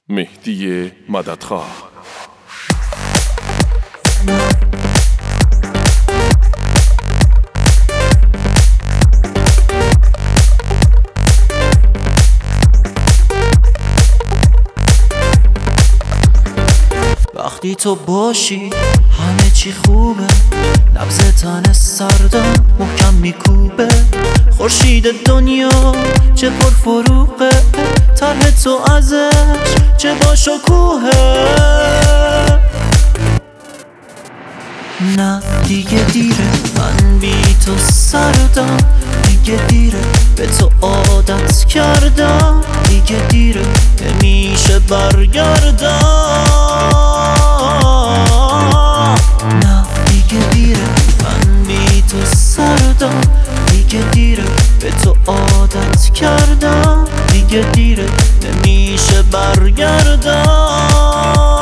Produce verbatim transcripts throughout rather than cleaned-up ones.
مهدی مددخواه. وقتی تو باشی همه چی خوبه، نبض تن سردم محکم میکوبه، خورشید دنیا چه پر فروغه، طرح تو ازش چه با شکوهه. نه دیگه دیره، من بی تو سردم، دیگه دیره به تو عادت کردم، دیگه دیره نمیشه برگردم. نه دیگه دیره، من بی تو سردم، دیگه دیره به تو عادت کردم، دیگه دیره نمیشه برگردم.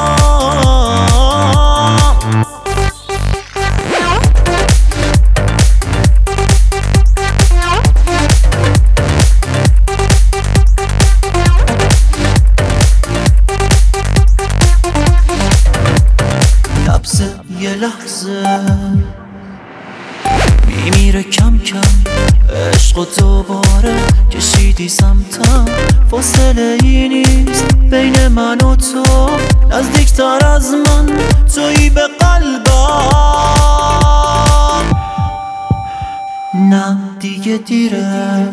یه لحظه میمیره کم کم، عشق و دوباره کشیدی سمتم، فاصله ای نیست بین من و تو، نزدیکتر از من تویی به قلبم. نه دیگه دیره،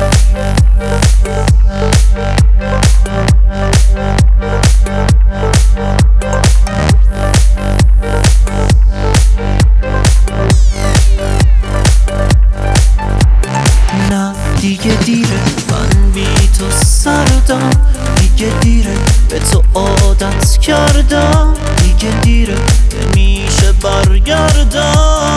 دیگه دیره، من بی تو سردم، دیگه دیره به تو عادت کردم، دیگه دیره نمیشه برگردم.